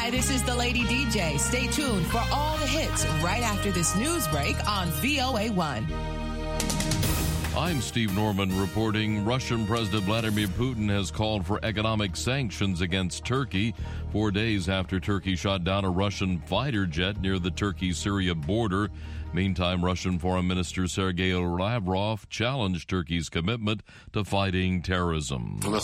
Hi, this is the Lady DJ. Stay tuned for all the hits right after this news break on VOA1. I'm Steve Norman reporting. Russian President Vladimir Putin has called for economic sanctions against Turkey 4 days after Turkey shot down a Russian fighter jet near the Turkey-Syria border. Meantime, Russian Foreign Minister Sergei Lavrov challenged Turkey's commitment to fighting terrorism. He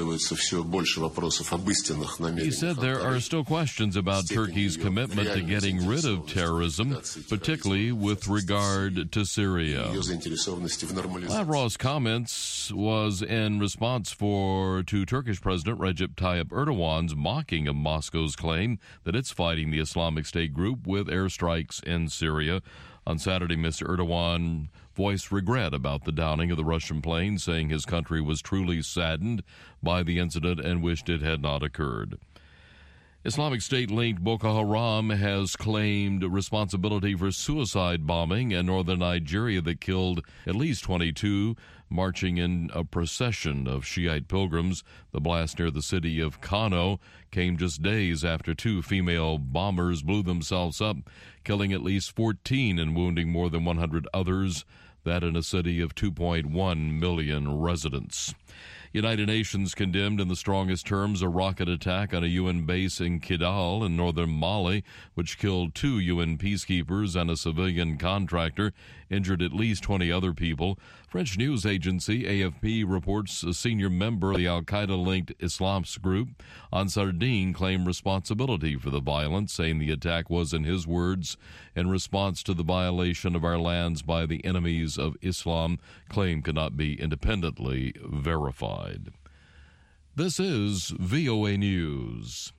said there are still questions about Turkey's commitment to getting rid of terrorism, particularly with regard to Syria. Lavrov's comments was in response to Turkish President Recep Tayyip Erdogan's mocking of Moscow's claim that it's fighting the Islamic State group with airstrikes in Syria. On Saturday, Mr. Erdogan voiced regret about the downing of the Russian plane, saying his country was truly saddened by the incident and wished it had not occurred. Islamic State-linked Boko Haram has claimed responsibility for suicide bombing in northern Nigeria that killed at least 22 marching in a procession of Shiite pilgrims. The blast near the city of Kano came just days after 2 female bombers blew themselves up, killing at least 14 and wounding more than 100 others, that in a city of 2.1 million residents. United Nations condemned in the strongest terms a rocket attack on a UN base in Kidal in northern Mali, which killed 2 UN peacekeepers and a civilian contractor, injured at least 20 other people. French news agency AFP reports a senior member of the al-Qaeda-linked Islamist group, Ansar Dine, claimed responsibility for the violence, saying the attack was, in his words, in response to the violation of our lands by the enemies of Islam. Claim cannot be independently verified. This is VOA News.